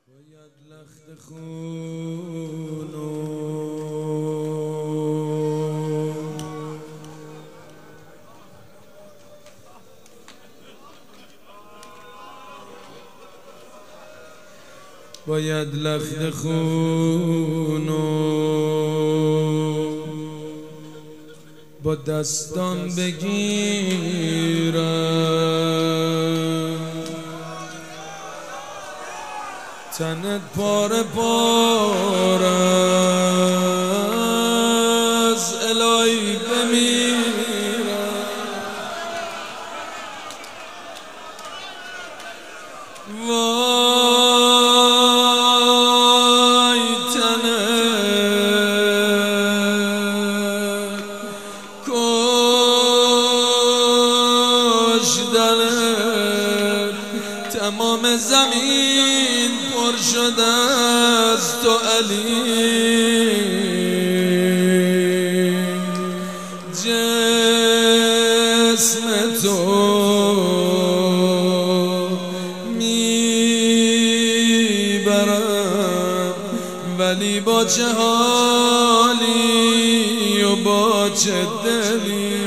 باید لخت خونو باید لخت خونو با دستان بگیرم، تنت پاره پاره از الهی بمیرم. وای تنت کشتنت، تمام زمین پر شده از تو علی، جسم تو میبرم ولی با چه حالی و با چه دلی.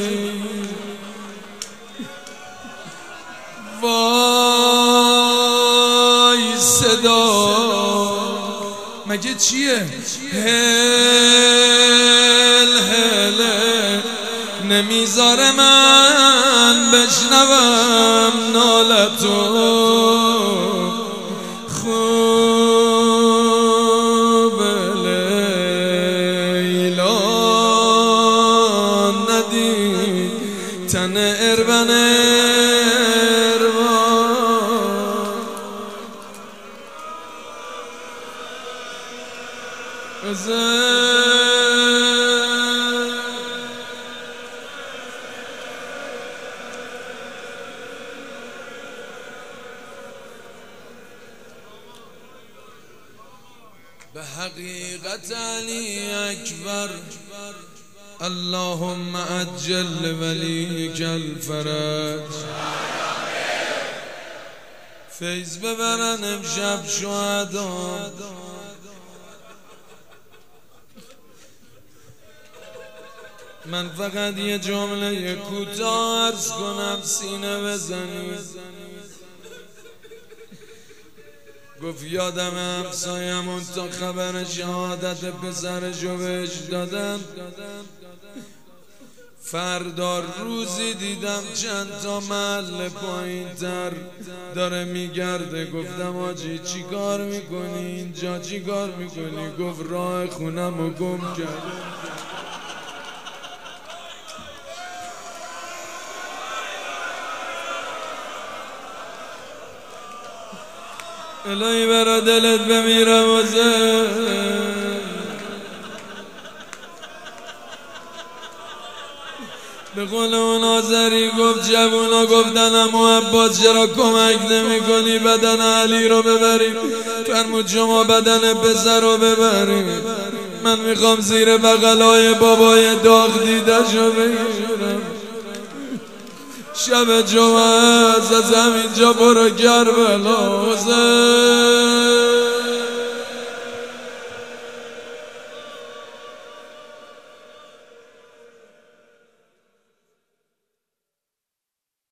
وای صدا مگه چیه؟ هل هله نمیذاره من بشنوم نالتو. خوب لیلا ندید تن اربن به حقیقت علی اکبر. اللهم عجل ولیک الفرج. فیض ببرن امشب شهدا. من فقط یه جمله کوتاه عرض کنم سینه بزنید. گفت یادم همسایمون تا خبر شهادت پسرشو بهش دادم، فردا روزی دیدم چند تا محل پایین تر داره میگرده. گفتم آجی چی کار میکنی اینجا، چی کار میکنی؟ گفت راه خونم رو گم کرد. الهی برا دلت بمیرم وزه. به قول اون آذری گفت جوونا گفتن اما عباس چرا کمک نمی کنی بدن علی رو ببریم؟ فرمود شما بدن پسر رو ببریم، من میخوام زیر بغلای بابای داغ دیدشو بگیرم. شب جمعه از همینجا برو کربلا حسین.